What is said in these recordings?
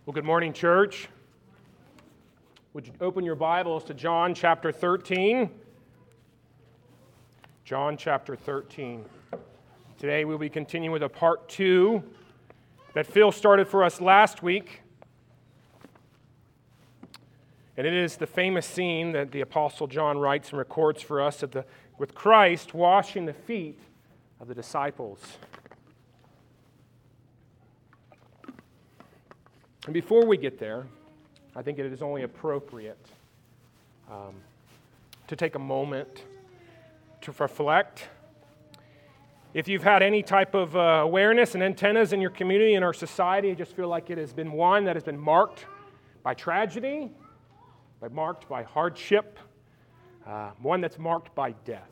Well, good morning, church. Would you open your Bibles to John chapter 13? John chapter 13. Today we'll be continuing with a part 2 that Phil started for us last week. And it is the famous scene that the Apostle John writes and records for us with Christ washing the feet of the disciples. And before we get there, I think it is only appropriate to take a moment to reflect. If you've had any type of awareness and antennas in your community, in our society, I just feel like it has been one that has been marked by tragedy, marked by hardship, one that's marked by death.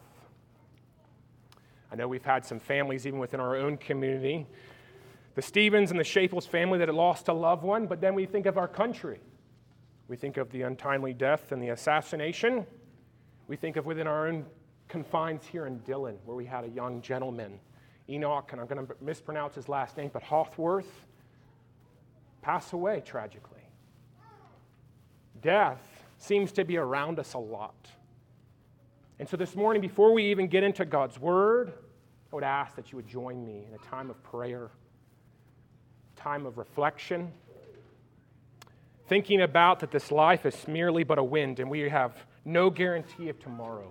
I know we've had some families, even within our own community, the Stevens and the Shaples family that had lost a loved one, but then we think of our country. We think of the untimely death and the assassination. We think of within our own confines here in Dillon, where we had a young gentleman, Enoch, and I'm going to mispronounce his last name, but Hawthworth, pass away tragically. Death seems to be around us a lot. And so this morning, before we even get into God's Word, I would ask that you would join me in a time of prayer, time of reflection, thinking about that this life is merely but a wind and we have no guarantee of tomorrow.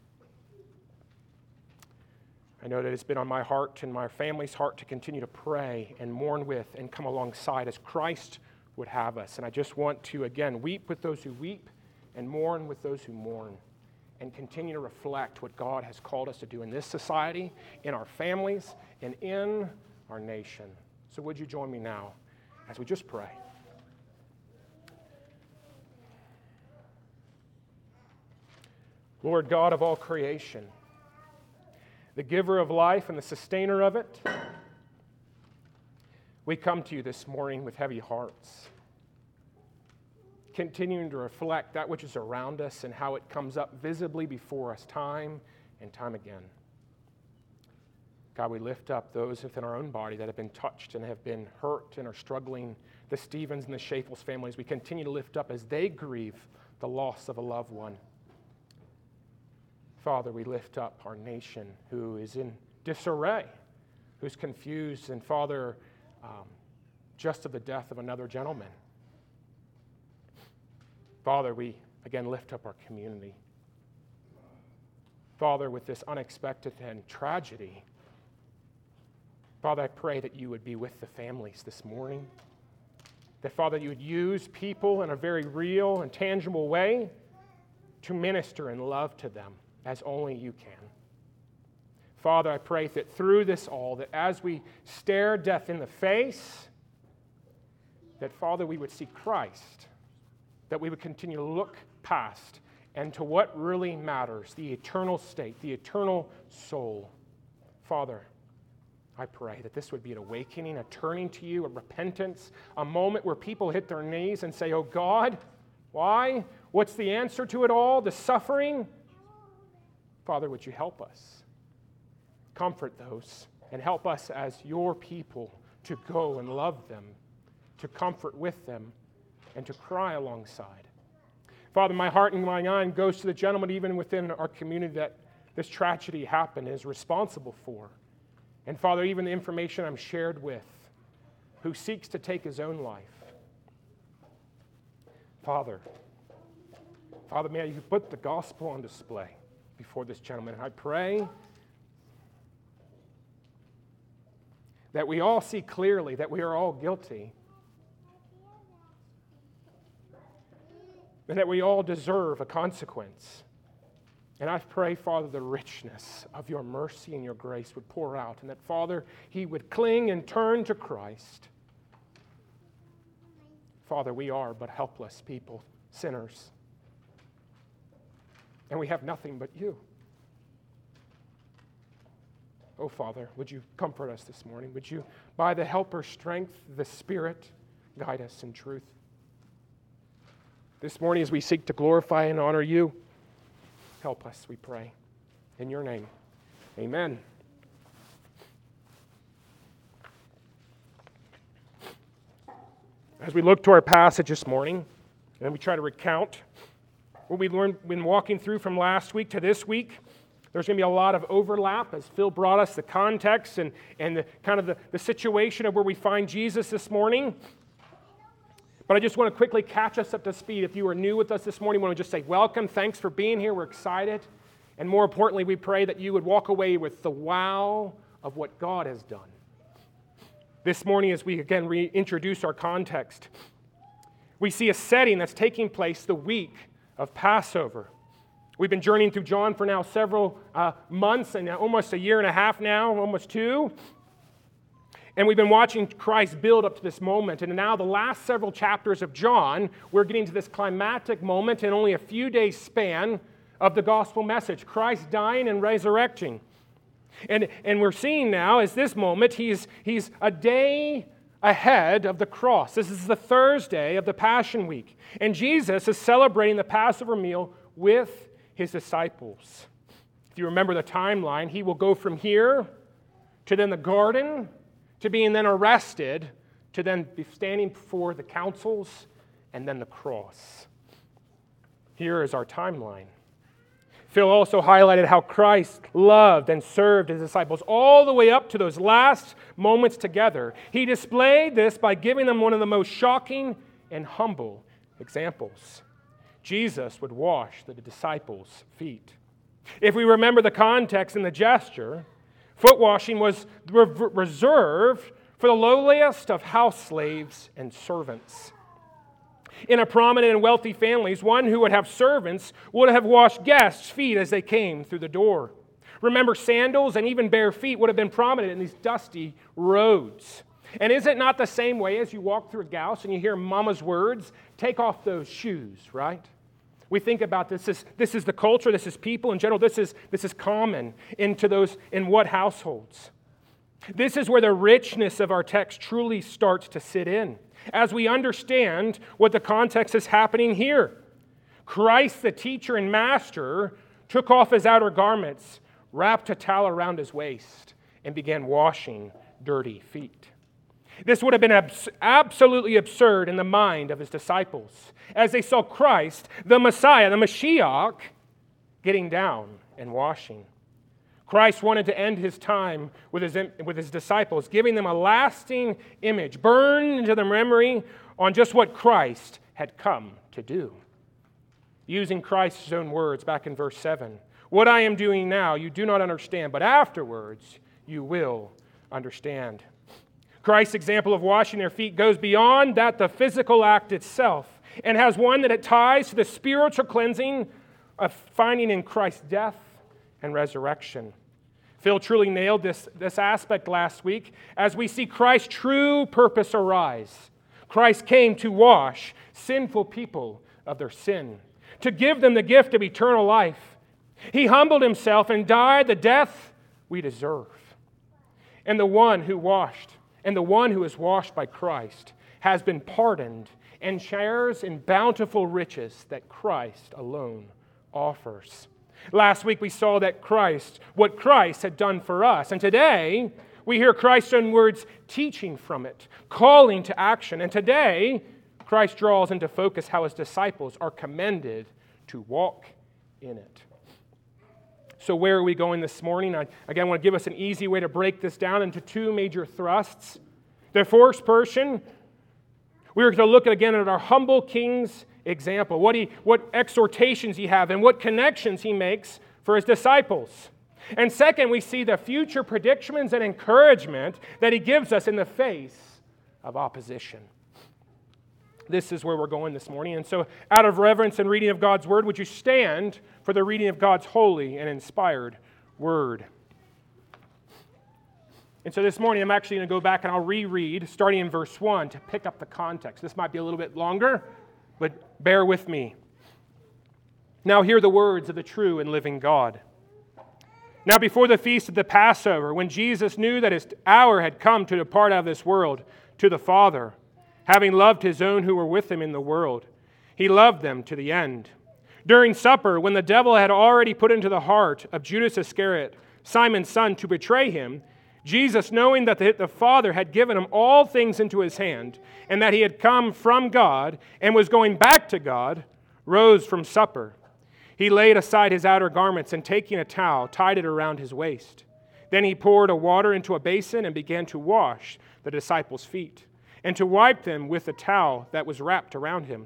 I know that it's been on my heart and my family's heart to continue to pray and mourn with and come alongside as Christ would have us. And I just want to, again, weep with those who weep and mourn with those who mourn and continue to reflect what God has called us to do in this society, in our families, and in our nation. So would you join me now as we just pray? Lord God of all creation, the giver of life and the sustainer of it, we come to you this morning with heavy hearts, continuing to reflect that which is around us and how it comes up visibly before us time and time again. God, we lift up those within our own body that have been touched and have been hurt and are struggling, the Stevens and the Shaples families. We continue to lift up as they grieve the loss of a loved one. Father, we lift up our nation who is in disarray, who's confused, and Father, just of the death of another gentleman. Father, we again lift up our community. Father, with this unexpected and tragedy, Father, I pray that you would be with the families this morning. That, Father, you would use people in a very real and tangible way to minister and love to them as only you can. Father, I pray that through this all, that as we stare death in the face, that, Father, we would see Christ, that we would continue to look past and to what really matters, the eternal state, the eternal soul. Father, I pray that this would be an awakening, a turning to you, a repentance, a moment where people hit their knees and say, oh God, why? What's the answer to it all? The suffering? Father, would you help us? Comfort those and help us as your people to go and love them, to comfort with them, and to cry alongside. Father, my heart and my mind goes to the gentleman even within our community that this tragedy happened and is responsible for. And Father, even the information I'm shared with, who seeks to take his own life. Father, may you put the gospel on display before this gentleman. And I pray that we all see clearly that we are all guilty and that we all deserve a consequence. And I pray, Father, the richness of your mercy and your grace would pour out, and that, Father, he would cling and turn to Christ. Father, we are but helpless people, sinners, and we have nothing but you. Oh, Father, would you comfort us this morning? Would you, by the helper strength, the Spirit, guide us in truth? This morning, as we seek to glorify and honor you, help us, we pray. In your name, amen. as we look to our passage this morning, and we try to recount what we've been walking through from last week to this week, there's going to be a lot of overlap as Phil brought us the context and the kind of the situation of where we find Jesus this morning. But I just want to quickly catch us up to speed. If you are new with us this morning, I want to just say welcome. Thanks for being here. We're excited. And more importantly, we pray that you would walk away with the wow of what God has done. This morning, as we again reintroduce our context, we see a setting that's taking place the week of Passover. We've been journeying through John for now several months and almost a year and a half now, almost 2. And we've been watching Christ build up to this moment. And now the last several chapters of John, we're getting to this climactic moment in only a few days' span of the gospel message, Christ dying and resurrecting. And we're seeing now, as this moment, he's a day ahead of the cross. This is the Thursday of the Passion Week. And Jesus is celebrating the Passover meal with his disciples. If you remember the timeline, he will go from here to then the garden, to being then arrested, to then be standing before the councils, and then the cross. Here is our timeline. Phil also highlighted how Christ loved and served his disciples all the way up to those last moments together. He displayed this by giving them one of the most shocking and humble examples. Jesus would wash the disciples' feet. If we remember the context and the gesture, foot washing was reserved for the lowliest of house slaves and servants. In a prominent and wealthy families, one who would have servants would have washed guests' feet as they came through the door. Remember, sandals and even bare feet would have been prominent in these dusty roads. And is it not the same way as you walk through a Gauss and you hear Mama's words, take off those shoes, right? We think about this is the culture, this is people in general, this is common in what households. This is where the richness of our text truly starts to sit in, as we understand what the context is happening here. Christ, the teacher and master, took off his outer garments, wrapped a towel around his waist, and began washing dirty feet. This would have been absolutely absurd in the mind of his disciples, as they saw Christ, the Messiah, the Mashiach, getting down and washing. Christ wanted to end his time with his disciples, giving them a lasting image, burned into their memory on just what Christ had come to do. Using Christ's own words back in verse 7, "What I am doing now you do not understand, but afterwards you will understand." Christ's example of washing their feet goes beyond the physical act itself, and has one that it ties to the spiritual cleansing of finding in Christ's death and resurrection. Phil truly nailed this aspect last week as we see Christ's true purpose arise. Christ came to wash sinful people of their sin, to give them the gift of eternal life. He humbled himself and died the death we deserve. And the one who is washed by Christ has been pardoned and shares in bountiful riches that Christ alone offers. Last week we saw what Christ had done for us. And today we hear Christ's own words teaching from it, calling to action. And today Christ draws into focus how his disciples are commended to walk in it. So where are we going this morning? I want to give us an easy way to break this down into 2 major thrusts. The first portion, we are going to look again at our humble King's example, what exhortations he have and what connections he makes for his disciples. And second, we see the future predictions and encouragement that he gives us in the face of opposition. This is where we're going this morning. And so, out of reverence and reading of God's word, would you stand for the reading of God's holy and inspired word? And so this morning, I'm actually going to go back and I'll reread, starting in verse 1, to pick up the context. This might be a little bit longer, but bear with me. Now hear the words of the true and living God. Now before the feast of the Passover, when Jesus knew that his hour had come to depart out of this world to the Father, having loved his own who were with him in the world, he loved them to the end. During supper, when the devil had already put into the heart of Judas Iscariot, Simon's son, to betray him, Jesus, knowing that the Father had given him all things into his hand, and that he had come from God and was going back to God, rose from supper. He laid aside his outer garments, and taking a towel, tied it around his waist. Then he poured water into a basin and began to wash the disciples' feet, and to wipe them with the towel that was wrapped around him.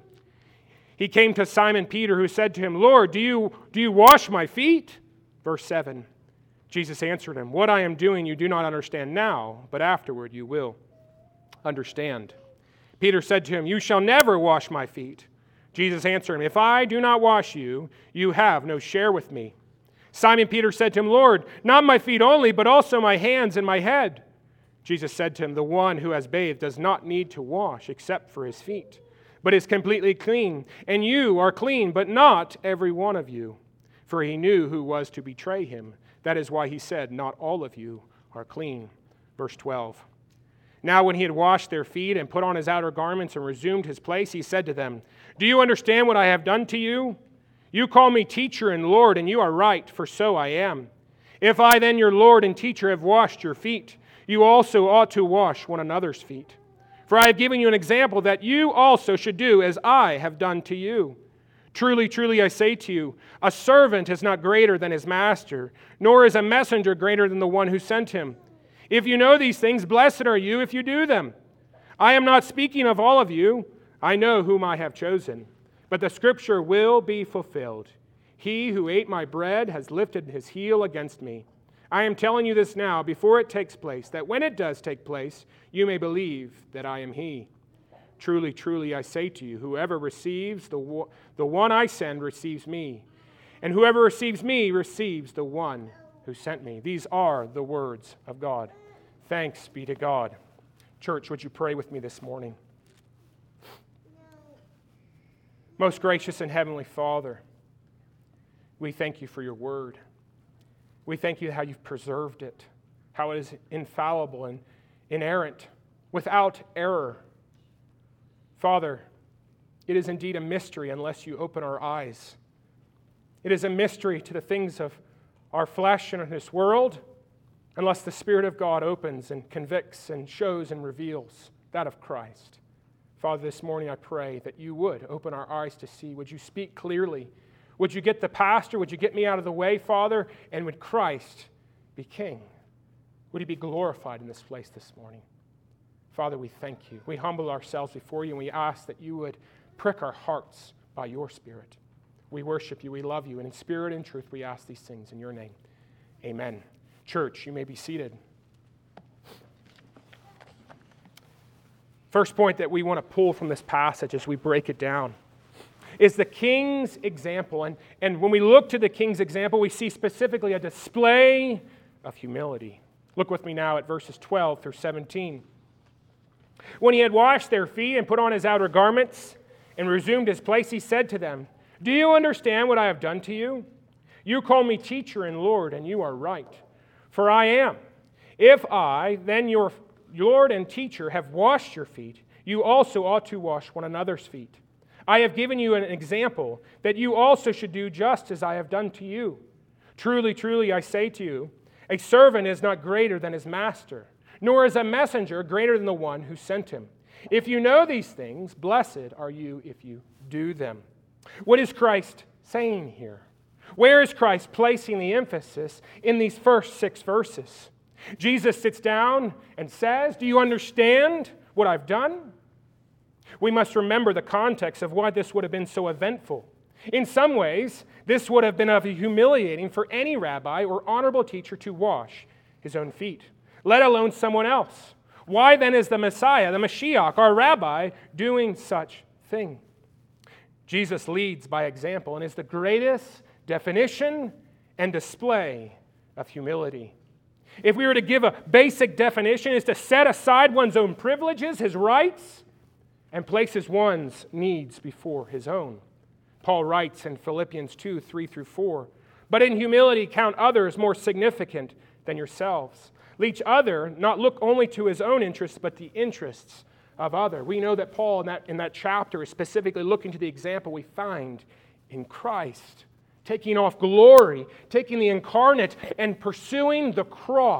He came to Simon Peter, who said to him, "Lord, do you wash my feet?" Verse 7. Jesus answered him, "What I am doing you do not understand now, but afterward you will understand." Peter said to him, "You shall never wash my feet." Jesus answered him, "If I do not wash you, you have no share with me." Simon Peter said to him, "Lord, not my feet only, but also my hands and my head." Jesus said to him, "The one who has bathed does not need to wash except for his feet, but is completely clean. And you are clean, but not every one of you." For he knew who was to betray him. That is why he said, "Not all of you are clean." Verse 12. Now when he had washed their feet and put on his outer garments and resumed his place, he said to them, "Do you understand what I have done to you? You call me teacher and Lord, and you are right, for so I am. If I then, your Lord and teacher, have washed your feet, you also ought to wash one another's feet. For I have given you an example that you also should do as I have done to you. Truly, truly, I say to you, a servant is not greater than his master, nor is a messenger greater than the one who sent him. If you know these things, blessed are you if you do them. I am not speaking of all of you. I know whom I have chosen. But the scripture will be fulfilled. He who ate my bread has lifted his heel against me. I am telling you this now, before it takes place, that when it does take place, you may believe that I am he. Truly, truly, I say to you, whoever receives the one I send receives me, and whoever receives me receives the one who sent me. These are the words of God. Thanks be to God. Church, would you pray with me this morning? Most gracious and heavenly Father, we thank you for your word. We thank you how you've preserved it, how it is infallible and inerrant, without error. Father, it is indeed a mystery unless you open our eyes. It is a mystery to the things of our flesh and in this world unless the Spirit of God opens and convicts and shows and reveals that of Christ. Father, this morning I pray that you would open our eyes to see. Would you speak clearly? Would you get the pastor? Would you get me out of the way, Father? And would Christ be king? Would he be glorified in this place this morning? Father, we thank you. We humble ourselves before you, and we ask that you would prick our hearts by your Spirit. We worship you. We love you. And in spirit and truth, we ask these things in your name. Amen. Church, you may be seated. First point that we want to pull from this passage as we break it down is the king's example. And when we look to the king's example, we see specifically a display of humility. Look with me now at verses 12 through 17. When he had washed their feet and put on his outer garments and resumed his place, he said to them, "Do you understand what I have done to you? You call me teacher and Lord, and you are right, for I am. If I, then your Lord and teacher, have washed your feet, you also ought to wash one another's feet. I have given you an example that you also should do just as I have done to you. Truly, truly, I say to you, a servant is not greater than his master, nor is a messenger greater than the one who sent him. If you know these things, blessed are you if you do them." What is Christ saying here? Where is Christ placing the emphasis in these first 6 verses? Jesus sits down and says, "Do you understand what I've done?" We must remember the context of why this would have been so eventful. In some ways, this would have been humiliating for any rabbi or honorable teacher to wash his own feet, let alone someone else. Why then is the Messiah, the Mashiach, our rabbi, doing such thing? Jesus leads by example and is the greatest definition and display of humility. If we were to give a basic definition, it's to set aside one's own privileges, his rights, and places one's needs before his own. Paul writes in Philippians 2, 3 through 4, "But in humility count others more significant than yourselves. Let each other not look only to his own interests, but the interests of others." We know that Paul in that chapter is specifically looking to the example we find in Christ, taking off glory, taking the incarnate, and pursuing the cross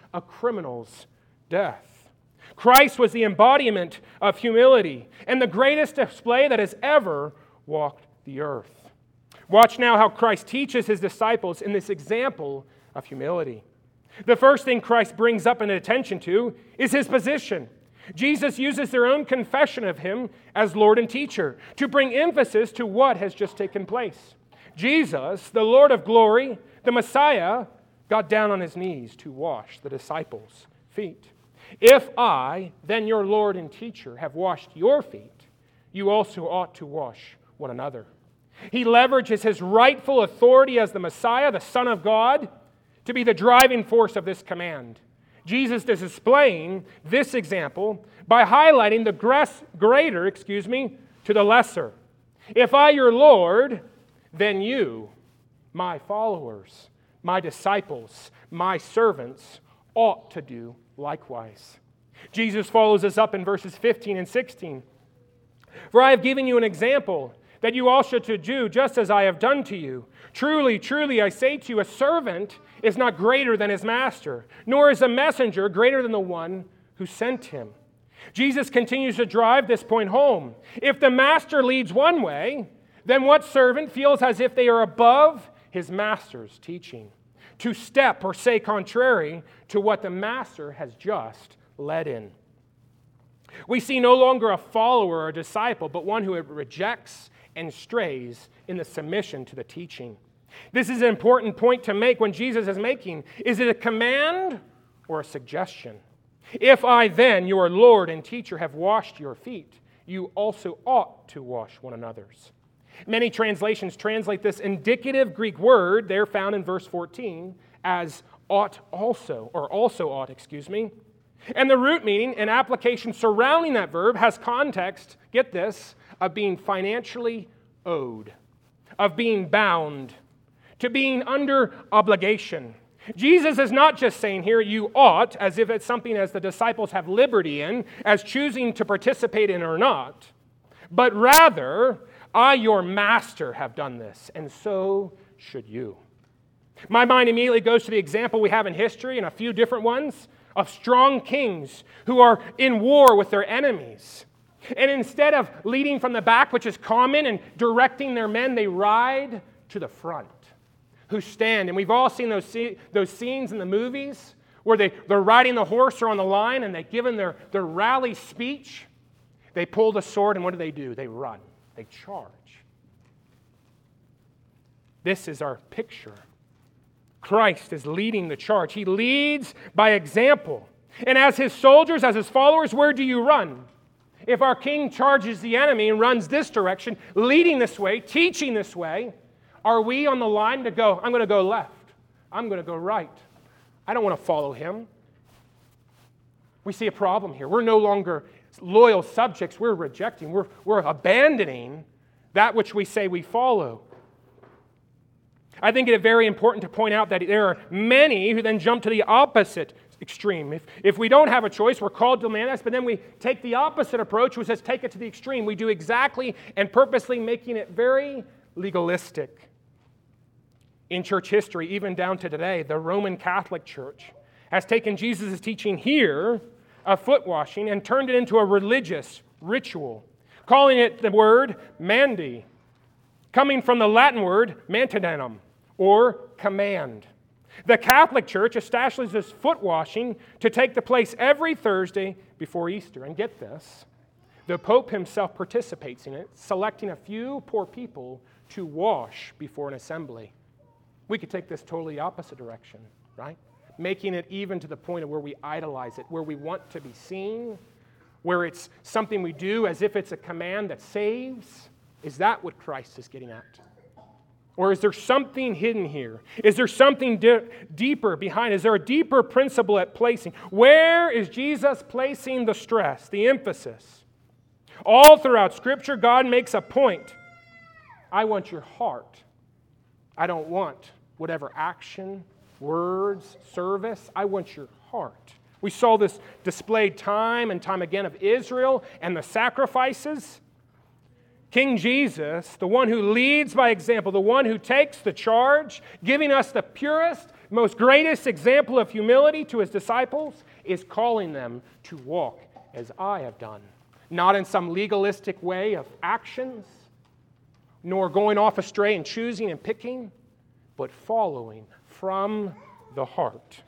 a criminal's death. Christ was the embodiment of humility and the greatest display that has ever walked the earth. Watch now how Christ teaches his disciples in this example of humility. The first thing Christ brings up an attention to is his position. Jesus uses their own confession of him as Lord and teacher to bring emphasis to what has just taken place. Jesus, the Lord of glory, the Messiah, got down on his knees to wash the disciples' feet. If I, then your Lord and teacher, have washed your feet, you also ought to wash one another. He leverages his rightful authority as the Messiah, the Son of God, to be the driving force of this command. Jesus is displaying this example by highlighting the greater to the lesser. If I, your Lord, then you, my followers, my disciples, my servants, ought to do likewise. Jesus follows us up in verses 15 and 16. For I have given you an example, that you also should do just as I have done to you. Truly, truly, I say to you, a servant is not greater than his master, nor is a messenger greater than the one who sent him. Jesus continues to drive this point home. If the master leads one way, then what servant feels as if they are above his master's teaching, to step or say contrary to what the master has just led in? We see no longer a follower or a disciple, but one who rejects and strays in the submission to the teaching. This is an important point to make when Jesus is making. Is it a command or a suggestion? If I then, your Lord and teacher, have washed your feet, you also ought to wash one another's. Many translations translate this indicative Greek word there found in verse 14 as ought also, or also ought, And the root meaning and application surrounding that verb has context, get this, of being financially owed, of being bound, to being under obligation. Jesus is not just saying here, you ought, as if it's something as the disciples have liberty in, as choosing to participate in or not, but rather, I, your master, have done this, and so should you. My mind immediately goes to the example we have in history, and a few different ones, of strong kings who are in war with their enemies. And instead of leading from the back, which is common, and directing their men, they ride to the front, who stand. And we've all seen those scenes in the movies where they're riding the horse or on the line, and they've given their rally speech. They pull the sword, and what do? They run. They charge. This is our picture. Christ is leading the charge. He leads by example. And as his soldiers, as his followers, where do you run? If our king charges the enemy and runs this direction, leading this way, teaching this way, are we on the line to go, I'm going to go left, I'm going to go right? I don't want to follow him. We see a problem here. We're no longer loyal subjects. We're rejecting. We're abandoning that which we say we follow. I think it is very important to point out that there are many who then jump to the opposite extreme. If we don't have a choice, we're called to demand this, but then we take the opposite approach, which says take it to the extreme. We do exactly and purposely making it very legalistic. In church history, even down to today, the Roman Catholic Church has taken Jesus' teaching here of foot washing and turned it into a religious ritual, calling it the word mandi, coming from the Latin word mandatum, or command. The Catholic Church establishes foot washing to take the place every Thursday before Easter. And get this, the Pope himself participates in it, selecting a few poor people to wash before an assembly. We could take this totally opposite direction, right? Making it even to the point of where we idolize it, where we want to be seen, where it's something we do as if it's a command that saves. Is that what Christ is getting at? Or is there something hidden here? Is there something deeper behind? Is there a deeper principle at placing? Where is Jesus placing the stress, the emphasis? All throughout Scripture, God makes a point. I want your heart. I don't want whatever action, words, service. I want your heart. We saw this displayed time and time again of Israel and the sacrifices. King Jesus, the one who leads by example, the one who takes the charge, giving us the purest, most greatest example of humility to his disciples is calling them to walk as I have done. Not in some legalistic way of actions, nor going off astray and choosing and picking, but following from the heart.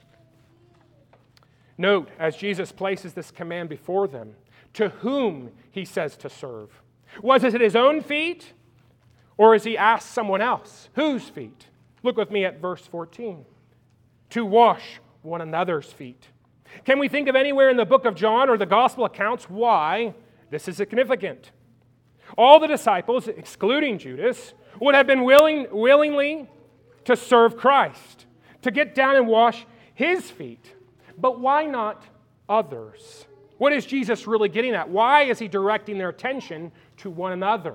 Note, as Jesus places this command before them, to whom he says to serve. Was it at his own feet, or has he asked someone else? Whose feet? Look with me at verse 14. To wash one another's feet. Can we think of anywhere in the book of John or the gospel accounts why this is significant? All the disciples, excluding Judas, would have been willingly to serve Christ, to get down and wash his feet. But why not others? What is Jesus really getting at? Why is he directing their attention to one another?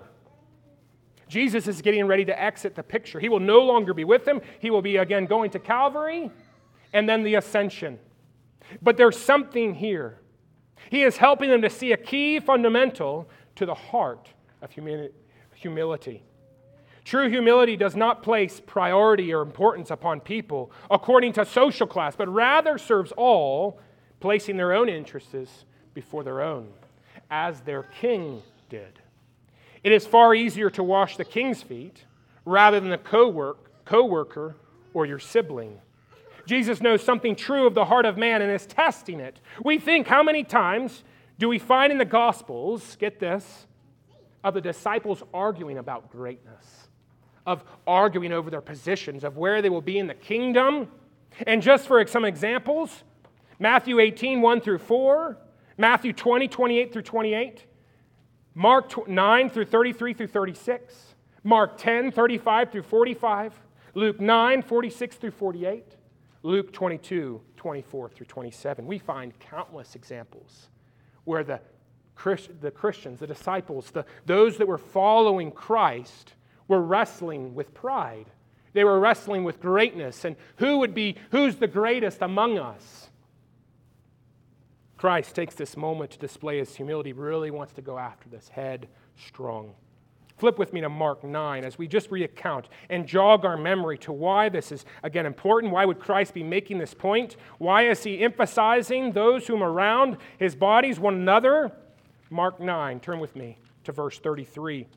Jesus is getting ready to exit the picture. He will no longer be with them. He will be again going to Calvary and then the ascension. But there's something here. He is helping them to see a key fundamental to the heart of humility. True humility does not place priority or importance upon people according to social class, but rather serves all, placing their own interests before their own, as their king did. It is far easier to wash the king's feet rather than the co-worker or your sibling. Jesus knows something true of the heart of man and is testing it. We think, how many times do we find in the Gospels, get this, of the disciples arguing about greatness, of arguing over their positions, of where they will be in the kingdom? And just for some examples, Matthew 18, 1 through 4, Matthew 20, 28 through 28, Mark 9 through 33 through 36, Mark 10, 35 through 45, Luke 9, 46 through 48, Luke 22, 24 through 27. We find countless examples where the Christians, the disciples, those that were following Christ were wrestling with pride. They were wrestling with greatness and who's the greatest among us? Christ takes this moment to display his humility, really wants to go after this headstrong. Flip with me to Mark 9 as we just recount and jog our memory to why this is, again, important. Why would Christ be making this point? Why is he emphasizing those whom around his bodies, one another? Mark 9, turn with me to verse 33.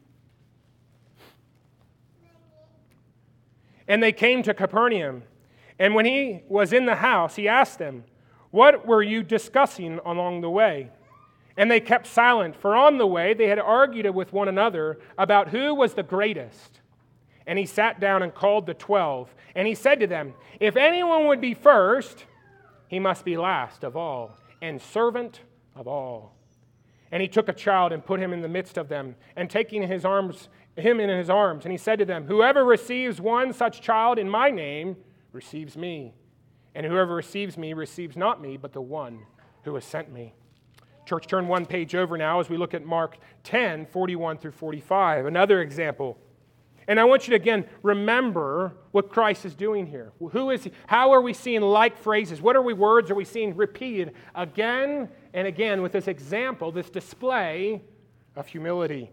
And they came to Capernaum, and when he was in the house, he asked them, "What were you discussing along the way?" And they kept silent, for on the way they had argued with one another about who was the greatest. And he sat down and called the 12, and he said to them, "If anyone would be first, he must be last of all, and servant of all." And he took a child and put him in the midst of them, and taking him in his arms, and he said to them, "Whoever receives one such child in my name receives me. And whoever receives me receives not me, but the one who has sent me." Church, turn one page over now as we look at Mark 10, 41 through 45, another example. And I want you to, again, remember what Christ is doing here. Who is he? How are we seeing like phrases? What words are we seeing repeated again and again with this example, this display of humility?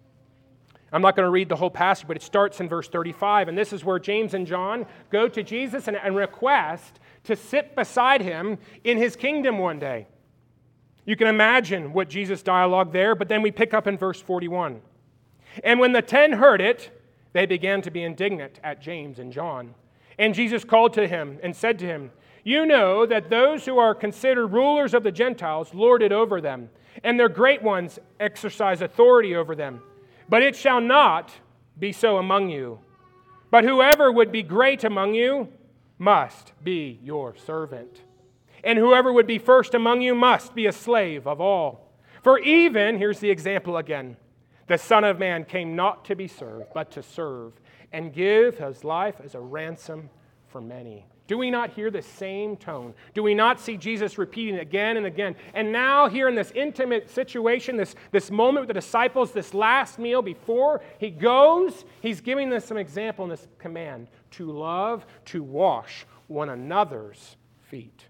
I'm not going to read the whole passage, but it starts in verse 35, and this is where James and John go to Jesus and request to sit beside him in his kingdom one day. You can imagine what Jesus' dialogue there, but then we pick up in verse 41. And when the 10 heard it, they began to be indignant at James and John. And Jesus called to him and said to him, "You know that those who are considered rulers of the Gentiles lord it over them, and their great ones exercise authority over them. But it shall not be so among you. But whoever would be great among you must be your servant. And whoever would be first among you must be a slave of all. For even," here's the example again, "the Son of Man came not to be served, but to serve, and give his life as a ransom for many." Do we not hear the same tone? Do we not see Jesus repeating it again and again? And now here in this intimate situation, this moment with the disciples, this last meal before he goes, he's giving us some example in this command to love, to wash one another's feet.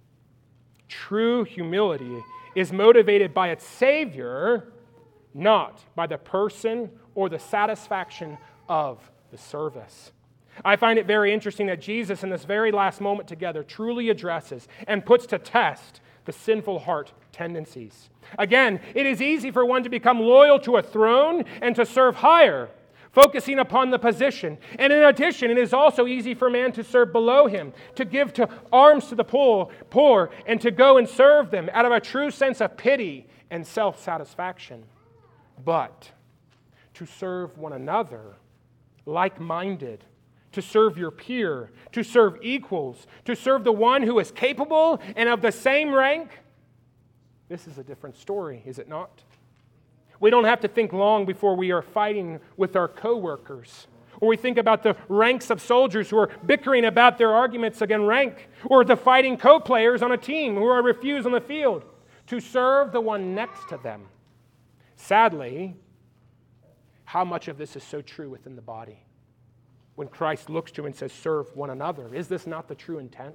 True humility is motivated by its Savior, not by the person or the satisfaction of the service. I find it very interesting that Jesus, in this very last moment together, truly addresses and puts to test the sinful heart tendencies. Again, it is easy for one to become loyal to a throne and to serve higher, focusing upon the position. And in addition, it is also easy for man to serve below him, to give to alms to the poor, and to go and serve them out of a true sense of pity and self-satisfaction. But to serve one another, like-minded, to serve your peer, to serve equals, to serve the one who is capable and of the same rank, this is a different story, is it not? We don't have to think long before we are fighting with our co-workers, or we think about the ranks of soldiers who are bickering about their arguments against rank, or the fighting co-players on a team who are refused on the field to serve the one next to them. Sadly, how much of this is so true within the body? When Christ looks to and says, serve one another, is this not the true intent?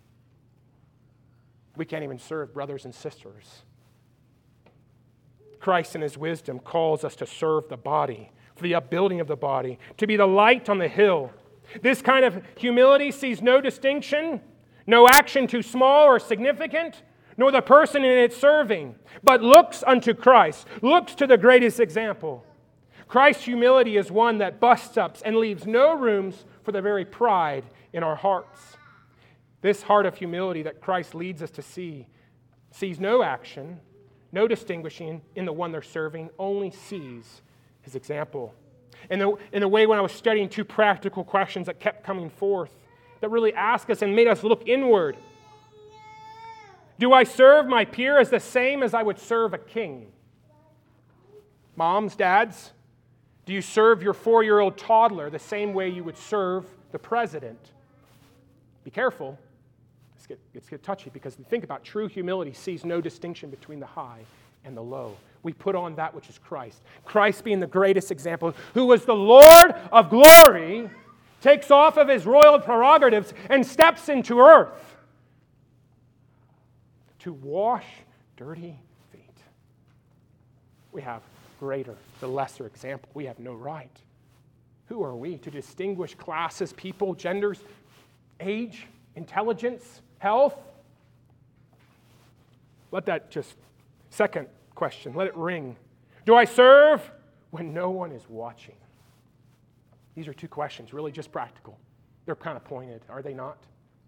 We can't even serve brothers and sisters. Christ in his wisdom calls us to serve the body, for the upbuilding of the body, to be the light on the hill. This kind of humility sees no distinction, no action too small or significant, nor the person in it serving, but looks unto Christ, looks to the greatest example. Christ's humility is one that busts up and leaves no rooms for the very pride in our hearts. This heart of humility that Christ leads us to see sees no action, no distinguishing in the one they're serving, only sees his example. In a way, when I was studying, two practical questions that kept coming forth that really asked us and made us look inward. Do I serve my peer as the same as I would serve a king? Moms, dads, do you serve your 4-year-old toddler the same way you would serve the president? Be careful. Let's get touchy, because we think about true humility sees no distinction between the high and the low. We put on that which is Christ. Christ being the greatest example, who was the Lord of glory, takes off of his royal prerogatives and steps into earth to wash dirty feet. We have greater, the lesser example. We have no right. Who are we to distinguish classes, people, genders, age, intelligence, health? Let that just, second question, let it ring. Do I serve when no one is watching? These are two questions, really just practical. They're kind of pointed, are they not?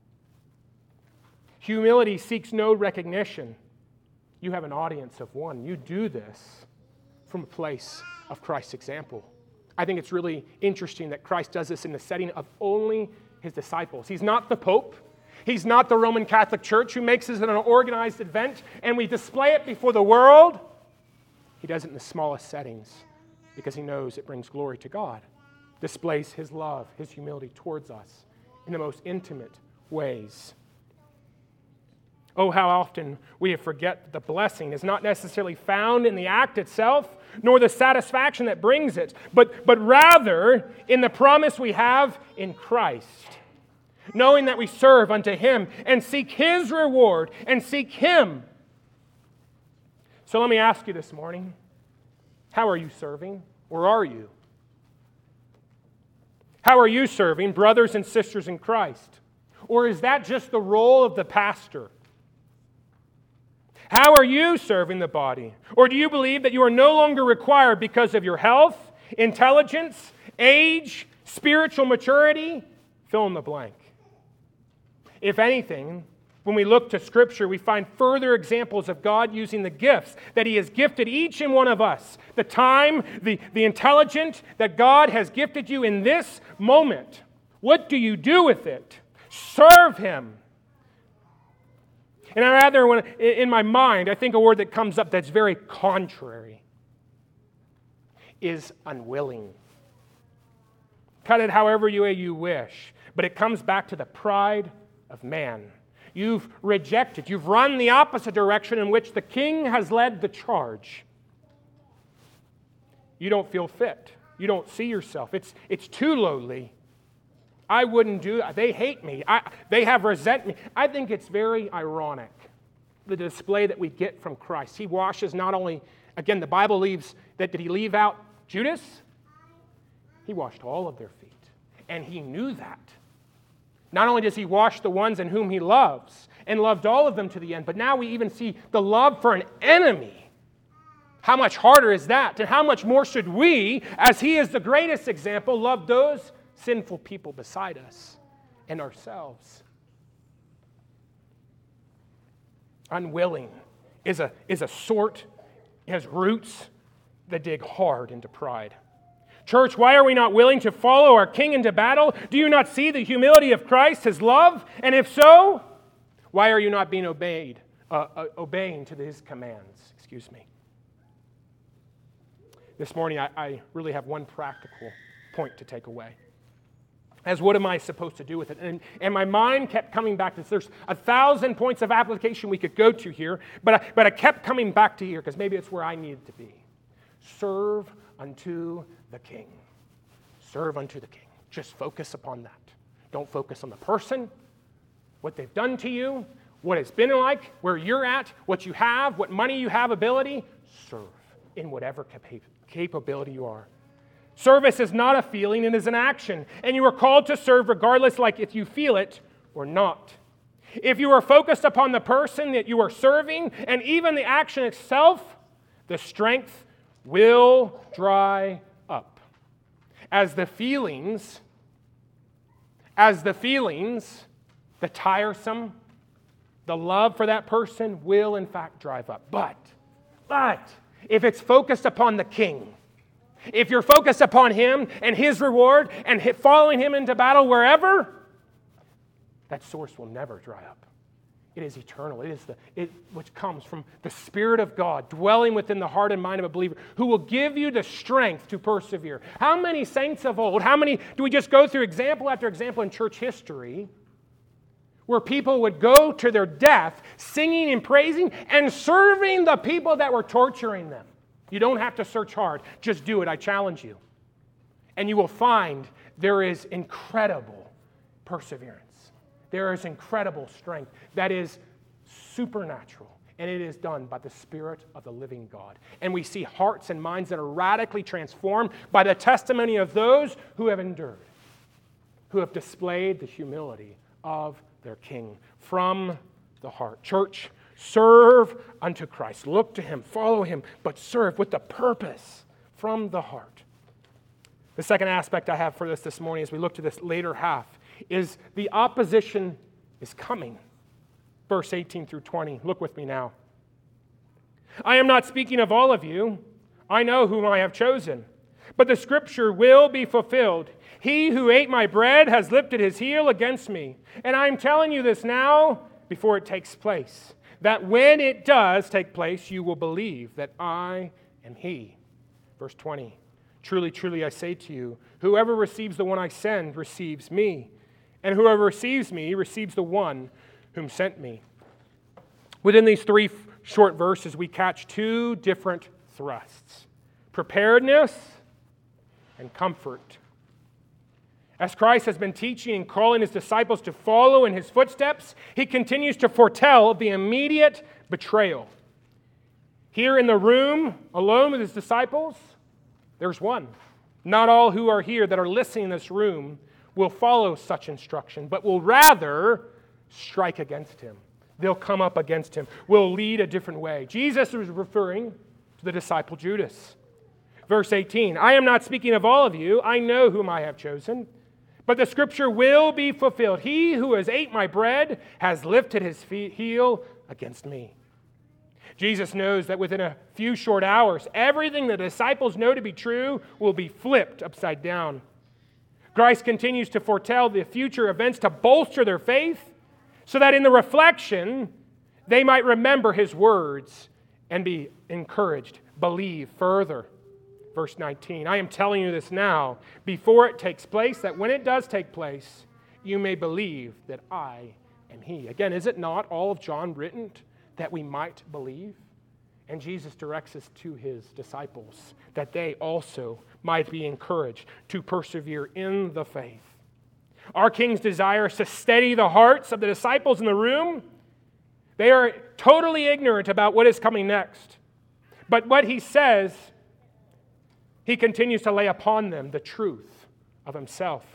Humility seeks no recognition. You have an audience of one. You do this from a place of Christ's example. I think it's really interesting that Christ does this in the setting of only his disciples. He's not the Pope. He's not the Roman Catholic Church who makes this an organized event and we display it before the world. He does it in the smallest settings because he knows it brings glory to God. Displays his love, his humility towards us in the most intimate ways. Oh, how often we forget that the blessing is not necessarily found in the act itself, nor the satisfaction that brings it, but rather in the promise we have in Christ, knowing that we serve unto him and seek his reward and seek him. So let me ask you this morning, how are you serving, or are you? How are you serving brothers and sisters in Christ? Or is that just the role of the pastor? How are you serving the body? Or do you believe that you are no longer required because of your health, intelligence, age, spiritual maturity? Fill in the blank. If anything, when we look to Scripture, we find further examples of God using the gifts that he has gifted each and one of us. The time, the intelligence that God has gifted you in this moment. What do you do with it? Serve him. And in my mind, I think a word that comes up that's very contrary is unwilling. Cut it however you wish, but it comes back to the pride of man. You've rejected, you've run the opposite direction in which the king has led the charge. You don't feel fit. You don't see yourself. It's too lowly. I wouldn't do that. They hate me. They have resentment. I think it's very ironic, the display that we get from Christ. He washes not only, again, the Bible leaves that, did he leave out Judas? He washed all of their feet. And he knew that. Not only does he wash the ones in whom he loves, and loved all of them to the end, but now we even see the love for an enemy. How much harder is that? And how much more should we, as he is the greatest example, love those sinful people beside us and ourselves? Unwilling is a sort, has roots that dig hard into pride. Church, why are we not willing to follow our King into battle? Do you not see the humility of Christ, his love? And if so, why are you not being obeying to his commands? Excuse me. This morning, I really have one practical point to take away. As what am I supposed to do with it? And my mind kept coming back to this. There's 1,000 points of application we could go to here, but I kept coming back to here because maybe it's where I needed to be. Serve unto the King. Serve unto the King. Just focus upon that. Don't focus on the person, what they've done to you, what it's been like, where you're at, what you have, what money you have, ability. Serve in whatever capability you are. Service is not a feeling, it is an action. And you are called to serve regardless, like if you feel it or not. If you are focused upon the person that you are serving and even the action itself, the strength will dry up. As the feelings, the tiresome, the love for that person will in fact drive up. But if it's focused upon the King, if you're focused upon him and his reward and following him into battle wherever, that source will never dry up. It is eternal. It is which comes from the Spirit of God dwelling within the heart and mind of a believer who will give you the strength to persevere. How many saints of old, how many do we just go through example after example in church history where people would go to their death singing and praising and serving the people that were torturing them? You don't have to search hard. Just do it. I challenge you. And you will find there is incredible perseverance. There is incredible strength that is supernatural. And it is done by the Spirit of the living God. And we see hearts and minds that are radically transformed by the testimony of those who have endured, who have displayed the humility of their King from the heart. Church, serve unto Christ. Look to him, follow him, but serve with the purpose from the heart. The second aspect I have for this morning as we look to this later half is the opposition is coming. Verse 18 through 20. Look with me now. I am not speaking of all of you. I know whom I have chosen. But the scripture will be fulfilled. He who ate my bread has lifted his heel against me. And I am telling you this now before it takes place, that when it does take place, you will believe that I am he. Verse 20. Truly, truly, I say to you, whoever receives the one I send receives me. And whoever receives me receives the one whom sent me. Within these three short verses, we catch two different thrusts: preparedness and comfort. As Christ has been teaching and calling his disciples to follow in his footsteps, he continues to foretell the immediate betrayal. Here in the room, alone with his disciples, there's one. Not all who are here that are listening in this room will follow such instruction, but will rather strike against him. They'll come up against him, will lead a different way. Jesus was referring to the disciple Judas. Verse 18, I am not speaking of all of you. I know whom I have chosen. But the scripture will be fulfilled. He who has ate my bread has lifted his heel against me. Jesus knows that within a few short hours, everything the disciples know to be true will be flipped upside down. Christ continues to foretell the future events to bolster their faith so that in the reflection, they might remember his words and be encouraged, believe further. Verse 19, I am telling you this now, before it takes place, that when it does take place, you may believe that I am he. Again, is it not all of John written that we might believe? And Jesus directs us to his disciples, that they also might be encouraged to persevere in the faith. Our King's desire is to steady the hearts of the disciples in the room. They are totally ignorant about what is coming next. But what he says, he continues to lay upon them the truth of himself.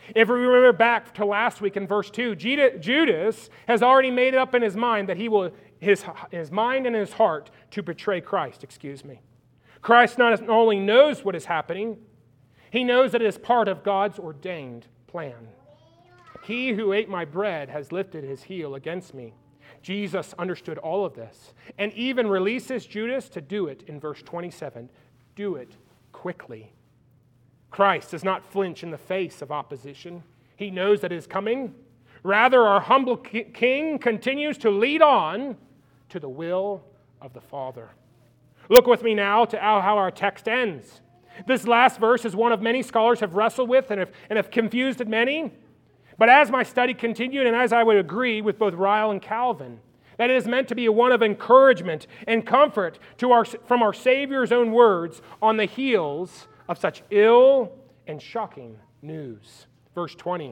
If we remember back to last week in verse 2, Judas has already made it up in his mind that he will, his mind and his heart to betray Christ, Christ not only knows what is happening, he knows that it is part of God's ordained plan. He who ate my bread has lifted his heel against me. Jesus understood all of this and even releases Judas to do it in verse 27. Do it quickly. Christ does not flinch in the face of opposition. He knows that it is coming. Rather, our humble King continues to lead on to the will of the Father. Look with me now to how our text ends. This last verse is one of many scholars have wrestled with and have confused many. But as my study continued, and as I would agree with both Ryle and Calvin, that it is meant to be one of encouragement and comfort from our Savior's own words on the heels of such ill and shocking news. Verse 20.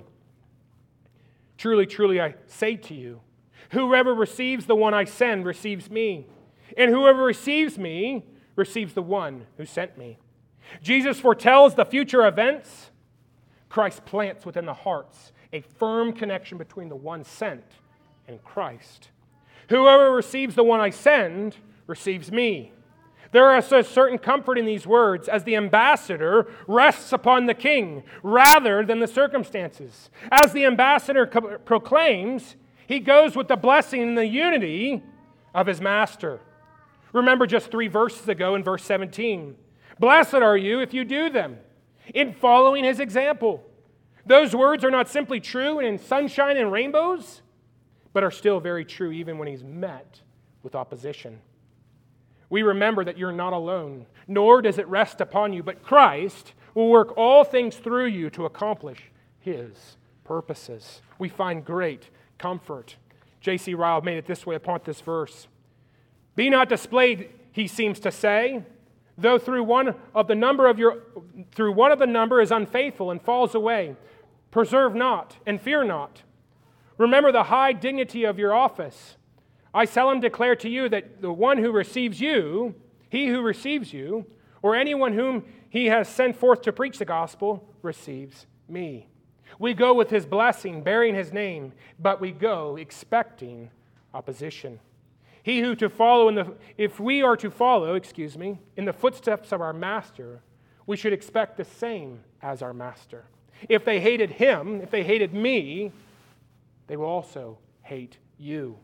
Truly, truly, I say to you, whoever receives the one I send receives me, and whoever receives me receives the one who sent me. Jesus foretells the future events. Christ plants within the hearts a firm connection between the one sent and Christ. Whoever receives the one I send receives me. There is a certain comfort in these words as the ambassador rests upon the king rather than the circumstances. As the ambassador proclaims, he goes with the blessing and the unity of his master. Remember just 3 verses ago in verse 17. Blessed are you if you do them, in following his example. Those words are not simply true and in sunshine and rainbows, but are still very true even when he's met with opposition. We remember that you're not alone, nor does it rest upon you, but Christ will work all things through you to accomplish his purposes. We find great comfort. J.C. Ryle made it this way upon this verse. Be not displayed, he seems to say, though through one of the number is unfaithful and falls away. Preserve not and fear not. Remember the high dignity of your office. I seldom declare to you that the one who receives you, he who receives you, or anyone whom he has sent forth to preach the gospel, receives me. We go with his blessing, bearing his name, but we go expecting opposition. If we are to follow, in the footsteps of our master, we should expect the same as our master. If they hated him, if they hated me, they will also hate you.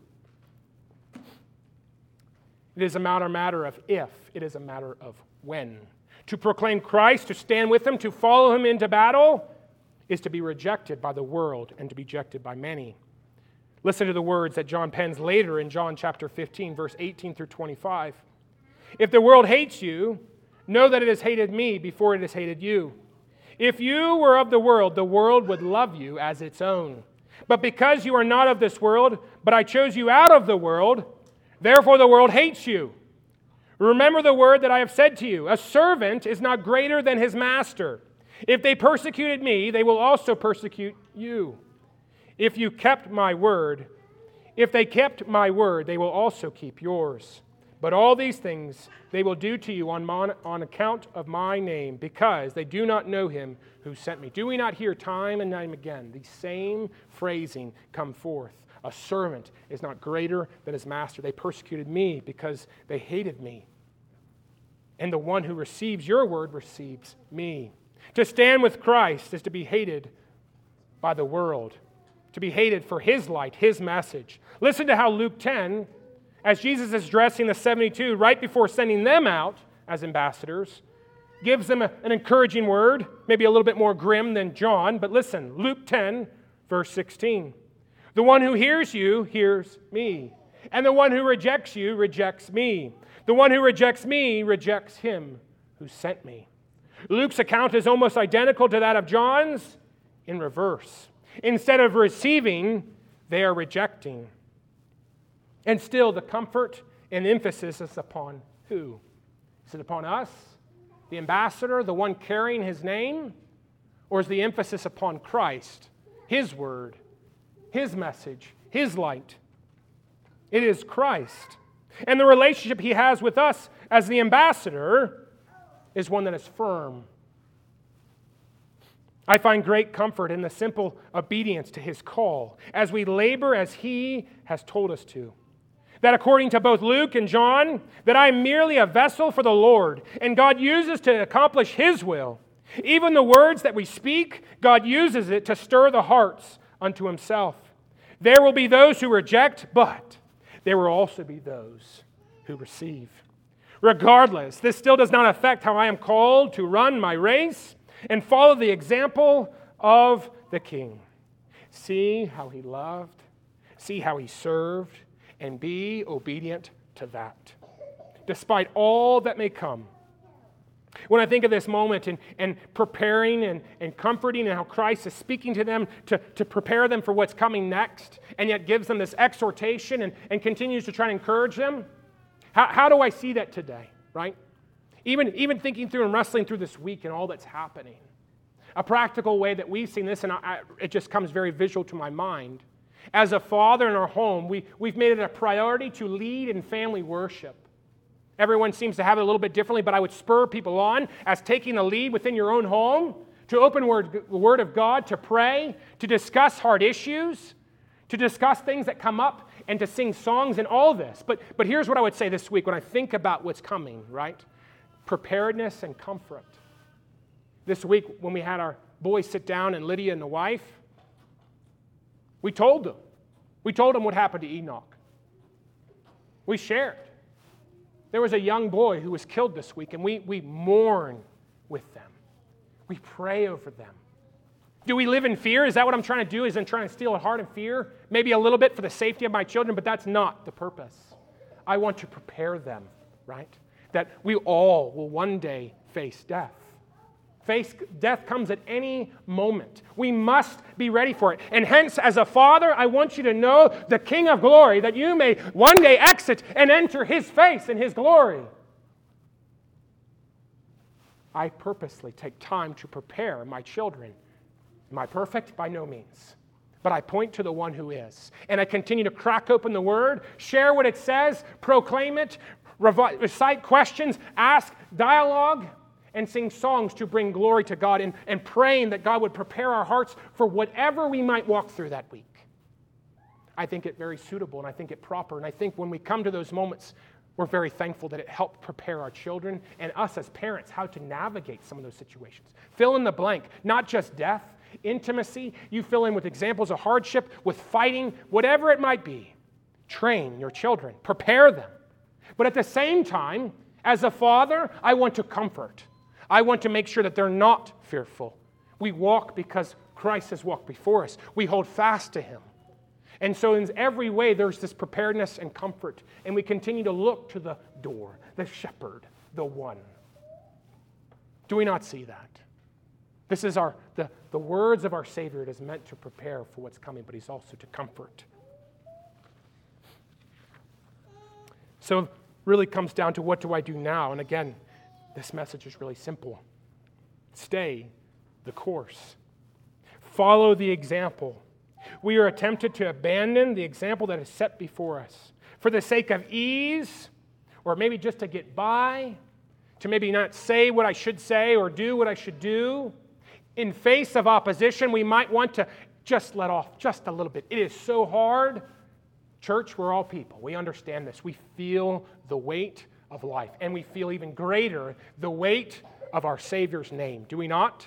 It is a matter of if, it is a matter of when. To proclaim Christ, to stand with him, to follow him into battle, is to be rejected by the world and to be rejected by many. Listen to the words that John pens later in John chapter 15, verse 18 through 25. If the world hates you, know that it has hated me before it has hated you. If you were of the world would love you as its own. But because you are not of this world, but I chose you out of the world, therefore the world hates you. Remember the word that I have said to you, a servant is not greater than his master. If they persecuted me, they will also persecute you. If they kept my word, they will also keep yours. But all these things they will do to you on account of my name, because they do not know him who sent me. Do we not hear time and time again the same phrasing come forth? A servant is not greater than his master. They persecuted me because they hated me. And the one who receives your word receives me. To stand with Christ is to be hated by the world, to be hated for his light, his message. Listen to how Luke 10, as Jesus is addressing the 72 right before sending them out as ambassadors, gives them an encouraging word, maybe a little bit more grim than John, but listen, Luke 10, verse 16. The one who hears you hears me, and the one who rejects you rejects me. The one who rejects me rejects him who sent me. Luke's account is almost identical to that of John's in reverse. Instead of receiving, they are rejecting. And still, the comfort and emphasis is upon who? Is it upon us, the ambassador, the one carrying his name? Or is the emphasis upon Christ, his word, his message, his light? It is Christ. And the relationship he has with us as the ambassador is one that is firm. I find great comfort in the simple obedience to His call as we labor as He has told us to. That according to both Luke and John, that I am merely a vessel for the Lord, and God uses to accomplish His will. Even the words that we speak, God uses it to stir the hearts unto Himself. There will be those who reject, but there will also be those who receive. Regardless, this still does not affect how I am called to run my race and follow the example of the King. See how He loved, see how He served, and be obedient to that, despite all that may come. When I think of this moment and preparing and comforting and how Christ is speaking to them to prepare them for what's coming next, and yet gives them this exhortation and continues to try and encourage them, how do I see that today, right? Even thinking through and wrestling through this week and all that's happening. A practical way that we've seen this, and it just comes very visual to my mind. As a father in our home, we've made it a priority to lead in family worship. Everyone seems to have it a little bit differently, but I would spur people on as taking the lead within your own home to open the Word of God, to pray, to discuss hard issues, to discuss things that come up, and to sing songs and all this. But here's what I would say this week when I think about what's coming, right? Preparedness and comfort. This week when we had our boys sit down and Lydia and the wife, we told them. We told them what happened to Enoch. We shared. There was a young boy who was killed this week, and we mourn with them. We pray over them. Do we live in fear? Is that what I'm trying to do? Is I'm trying to steal a heart of fear? Maybe a little bit for the safety of my children, but that's not the purpose. I want to prepare them, right? That we all will one day face death. Death comes at any moment. We must be ready for it. And hence, as a father, I want you to know the King of glory, that you may one day exit and enter His face in His glory. I purposely take time to prepare my children. Am I perfect? By no means. But I point to the one who is. And I continue to crack open the Word, share what it says, proclaim it, recite questions, ask, dialogue, and sing songs to bring glory to God and praying that God would prepare our hearts for whatever we might walk through that week. I think it very suitable, and I think it proper, and I think when we come to those moments, we're very thankful that it helped prepare our children and us as parents how to navigate some of those situations. Fill in the blank, not just death, intimacy. You fill in with examples of hardship, with fighting, whatever it might be. Train your children, prepare them. But at the same time, as a father, I want to comfort. I want to make sure that they're not fearful. We walk because Christ has walked before us. We hold fast to Him. And so in every way, there's this preparedness and comfort. And we continue to look to the door, the shepherd, the one. Do we not see that? This is the words of our Savior. It is meant to prepare for what's coming, but He's also to comfort. So it really comes down to, what do I do now? And again, this message is really simple. Stay the course. Follow the example. We are tempted to abandon the example that is set before us for the sake of ease, or maybe just to get by, to maybe not say what I should say or do what I should do. In face of opposition, we might want to just let off just a little bit. It is so hard. Church, we're all people. We understand this. We feel the weight of life, and we feel even greater the weight of our Savior's name. Do we not?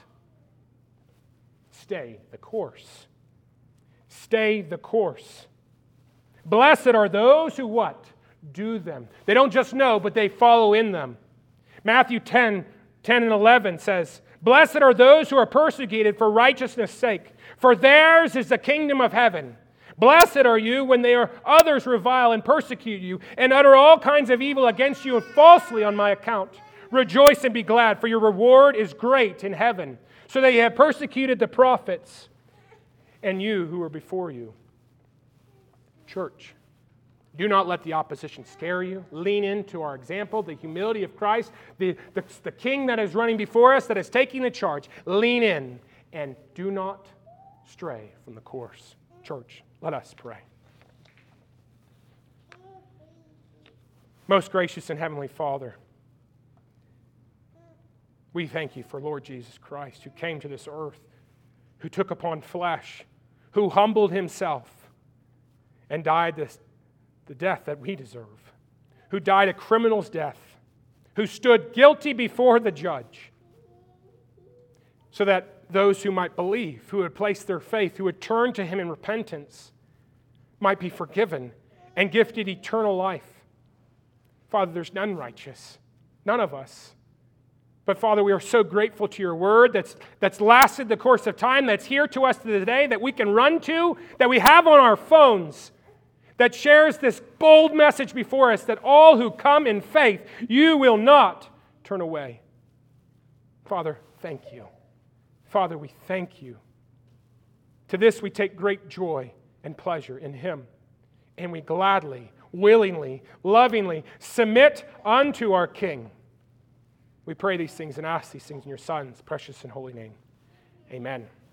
Stay the course. Stay the course. Blessed are those who what? Do them. They don't just know, but they follow in them. Matthew 10 and 11 says, Blessed are those who are persecuted for righteousness' sake, for theirs is the kingdom of heaven. Blessed are you when others revile and persecute you and utter all kinds of evil against you falsely on my account. Rejoice and be glad, for your reward is great in heaven. So they have persecuted the prophets and you who were before you. Church, do not let the opposition scare you. Lean into our example, the humility of Christ, the King that is running before us, that is taking the charge. Lean in and do not stray from the course. Church, let us pray. Most gracious and heavenly Father, we thank you for Lord Jesus Christ, who came to this earth who took upon flesh, who humbled himself and died the death that we deserve, who died a criminal's death, who stood guilty before the judge, so that those who might believe, who would place their faith, who would turn to him in repentance, might be forgiven and gifted eternal life. Father, there's none righteous, none of us. But Father, we are so grateful to your word that's lasted the course of time, that's here to us today, that we can run to, that we have on our phones, that shares this bold message before us that all who come in faith, you will not turn away. Father, thank you. Father, we thank you. To this we take great joy and pleasure in him, and we gladly, willingly, lovingly submit unto our King. We pray these things and ask these things in your Son's precious and holy name. Amen.